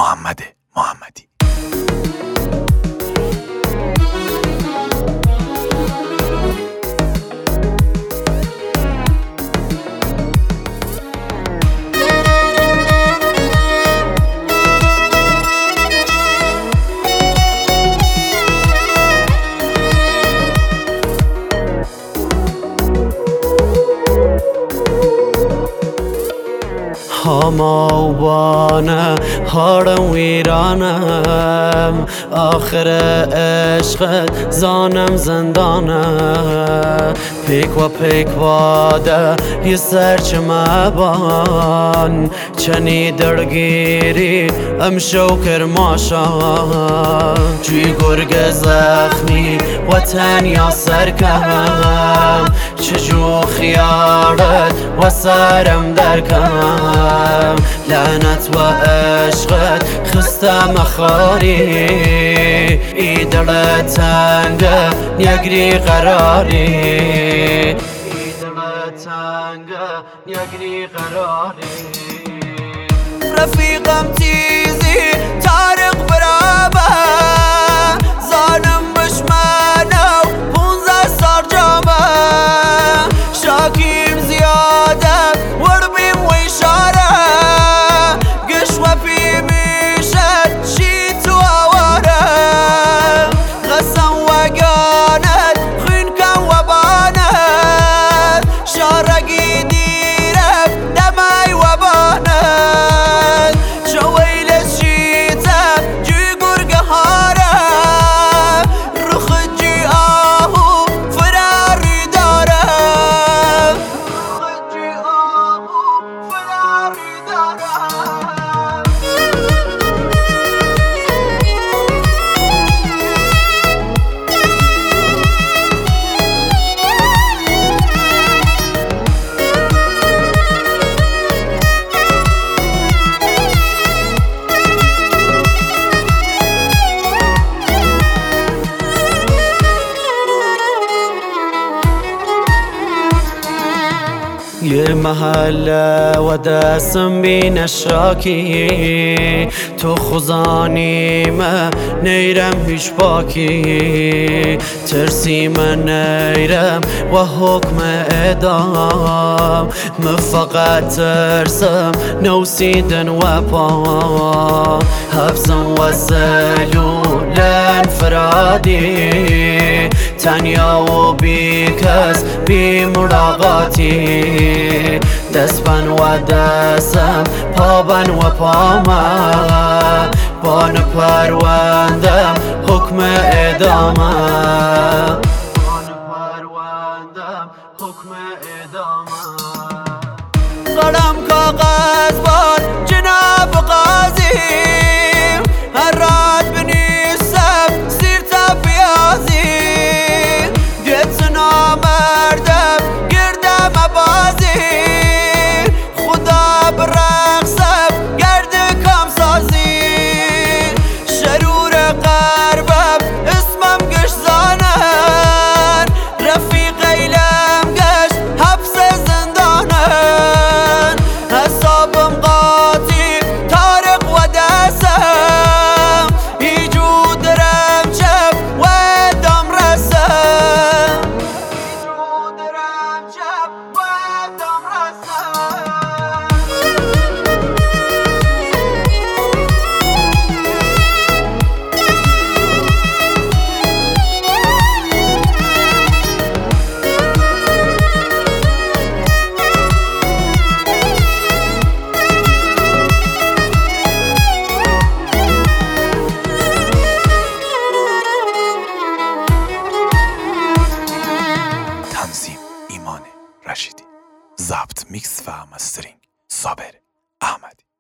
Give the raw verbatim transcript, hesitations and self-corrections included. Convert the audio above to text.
محمد محمدی. هماوانه هارم ویرانم، آخر عشقت زانم زندانه. پیک و پیک واده یه سرچ مبان، چنی درگیری امشو کرماشان. جوی گرگ زخمی و تنیا سرکم، چجو خیارت و سرم درکم. لعنت و عشقت خستم خاری، ای دل تنگه نگری قراری. ای دل تنگه نگری قراری. رفیقم تیزی تارق برابه، زانم بشمنو پونزه سار جامه. شاکیم زیاده وربیم و اشاره، گش و پی میشد شی تو آواره. غسم و گانت خین کن و بانت، شارگی دیرم دمی و بانت. شویلت شیتم جوی گرگ هاره، رخ جی آهو فراری داره. رخ جی آهو فراری داره. یه محله و دستم بین شاکی، تو خزانی من نیرم هیچ باکی. ترسی من نیرم و حکم اعدام، من فقط ترسم نوسیدن و پا. حبسم و زلول انفرادی، تنیا و بی کس بی ملاقاتی. دستبن و دستم پابن و پامه، بان پروندم حکم اعدامه. بان پروندم حکم اعدامه. قلم کاغذ بار جناب قاضی، هر رات بنیسم سیر تا پیازی. گت نامردم گردم بازی، خدا برقصم گرد کام سازی. شرور قربم اسمم گش زانن، رفیق ایلم گش حبس زندانن. حسابم قاطی تارق و دستم، ایجو درم چپ و دم رسم. ایجو درم چپ و دم رسم. تنظیم ایمان رشیدی، ضبط میکس و مسترینگ صابر احمدی.